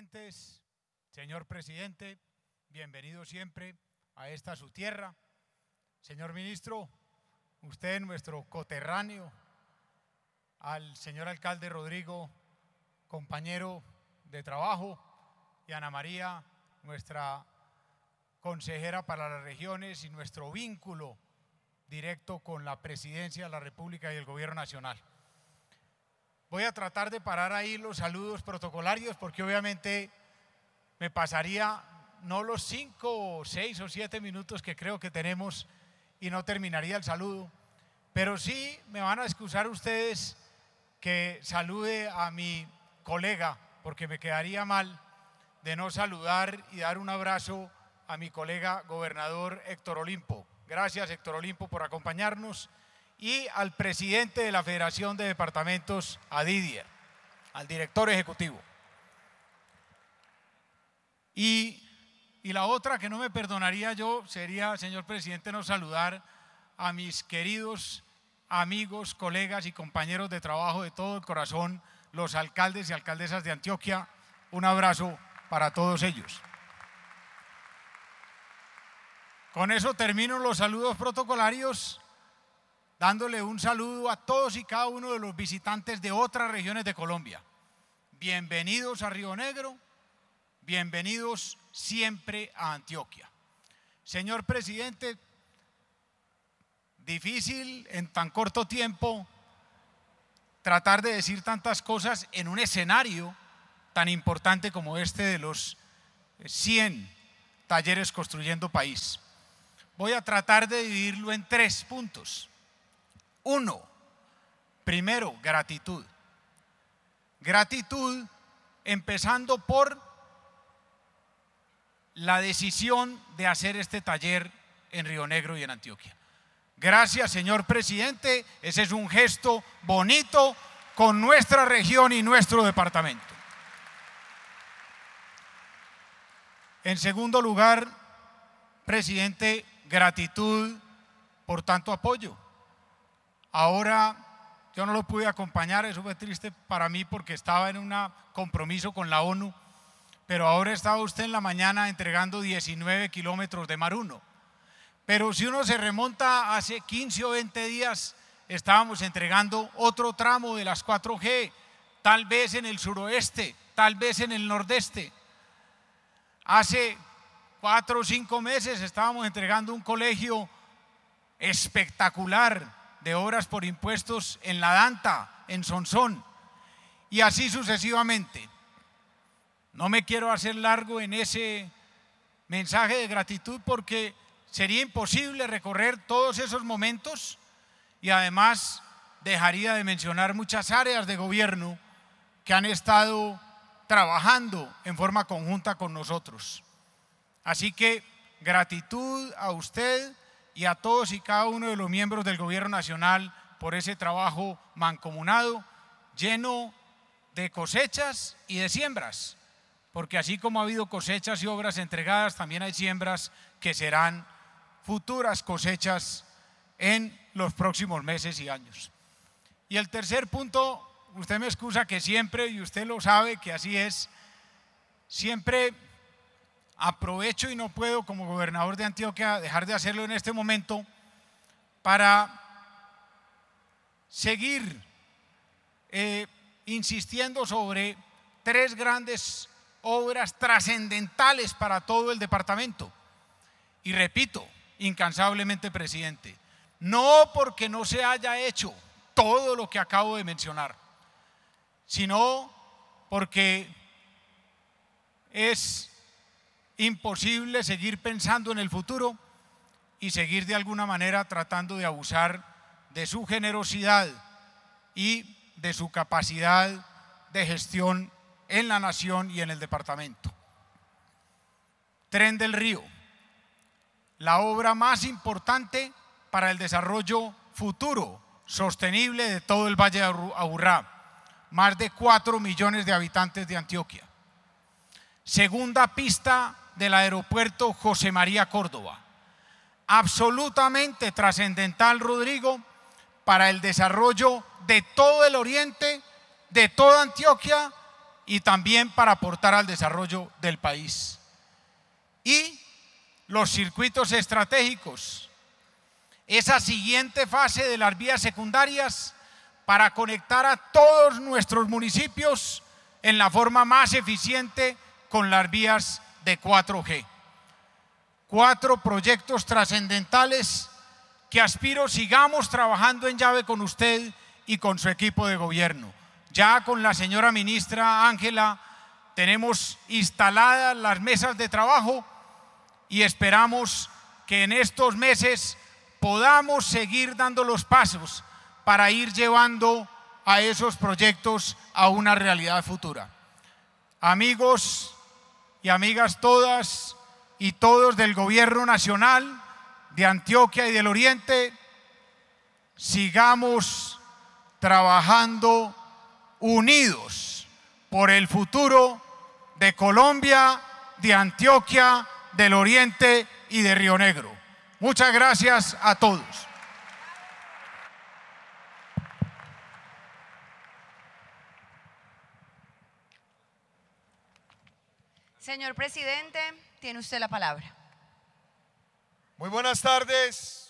presentes, señor presidente, bienvenido siempre a esta su tierra. Señor ministro, usted nuestro coterráneo, al señor alcalde Rodrigo, compañero de trabajo, y Ana María, nuestra consejera para las regiones y nuestro vínculo directo con la presidencia de la República y el gobierno nacional. Voy a tratar de parar ahí los saludos protocolarios porque obviamente me pasaría no los 5, 6 o 7 minutos que creo que tenemos y no terminaría el saludo, pero sí me van a excusar ustedes que salude a mi colega, porque me quedaría mal de no saludar y dar un abrazo a mi colega gobernador Héctor Olimpo. Gracias, Héctor Olimpo, por acompañarnos, y al presidente de la Federación de Departamentos, a Didier, al director ejecutivo. Y la otra que no me perdonaría yo sería, señor presidente, no saludar a mis queridos amigos, colegas y compañeros de trabajo de todo el corazón, los alcaldes y alcaldesas de Antioquia. Un abrazo para todos ellos. Con eso termino los saludos protocolarios, dándole un saludo a todos y cada uno de los visitantes de otras regiones de Colombia. Bienvenidos a Río Negro, bienvenidos siempre a Antioquia. Señor presidente, difícil en tan corto tiempo tratar de decir tantas cosas en un escenario tan importante como este de los 100 talleres Construyendo País. Voy a tratar de dividirlo en 3 puntos. 1, primero, gratitud. Gratitud empezando por la decisión de hacer este taller en Río Negro y en Antioquia. Gracias, señor presidente, ese es un gesto bonito con nuestra región y nuestro departamento. En segundo lugar, presidente, gratitud por tanto apoyo. Ahora yo no lo pude acompañar, eso fue triste para mí porque estaba en un compromiso con la ONU, pero ahora estaba usted en la mañana entregando 19 kilómetros de Mar 1. Pero si uno se remonta hace 15 o 20 días, estábamos entregando otro tramo de las 4G, tal vez en el suroeste, tal vez en el nordeste. Hace 4 o 5 meses estábamos entregando un colegio espectacular de obras por impuestos en La Danta, en Sonsón, y así sucesivamente. No me quiero hacer largo en ese mensaje de gratitud porque sería imposible recorrer todos esos momentos y además dejaría de mencionar muchas áreas de gobierno que han estado trabajando en forma conjunta con nosotros. Así que gratitud a usted y a todos y cada uno de los miembros del gobierno nacional por ese trabajo mancomunado, lleno de cosechas y de siembras, porque así como ha habido cosechas y obras entregadas, también hay siembras que serán futuras cosechas en los próximos meses y años. Y el tercer punto, usted me excusa que siempre, y usted lo sabe que así es, siempre aprovecho y no puedo como gobernador de Antioquia dejar de hacerlo en este momento para seguir insistiendo sobre 3 grandes obras trascendentales para todo el departamento. Y repito, incansablemente, presidente, no porque no se haya hecho todo lo que acabo de mencionar, sino porque es imposible seguir pensando en el futuro y seguir de alguna manera tratando de abusar de su generosidad y de su capacidad de gestión en la nación y en el departamento. Tren del Río, la obra más importante para el desarrollo futuro, sostenible de todo el Valle de Aburrá, más de 4 millones de habitantes de Antioquia. Segunda pista del aeropuerto José María Córdoba, absolutamente trascendental, Rodrigo, para el desarrollo de todo el oriente, de toda Antioquia y también para aportar al desarrollo del país. Y los circuitos estratégicos, esa siguiente fase de las vías secundarias para conectar a todos nuestros municipios en la forma más eficiente con las vías de 4G. 4 proyectos trascendentales que aspiro sigamos trabajando en llave con usted y con su equipo de gobierno. Ya con la señora ministra Ángela tenemos instaladas las mesas de trabajo y esperamos que en estos meses podamos seguir dando los pasos para ir llevando a esos proyectos a una realidad futura. Amigos y amigas todas y todos del Gobierno Nacional de Antioquia y del Oriente, sigamos trabajando unidos por el futuro de Colombia, de Antioquia, del Oriente y de Río Negro. Muchas gracias a todos. Señor presidente, tiene usted la palabra. Muy buenas tardes.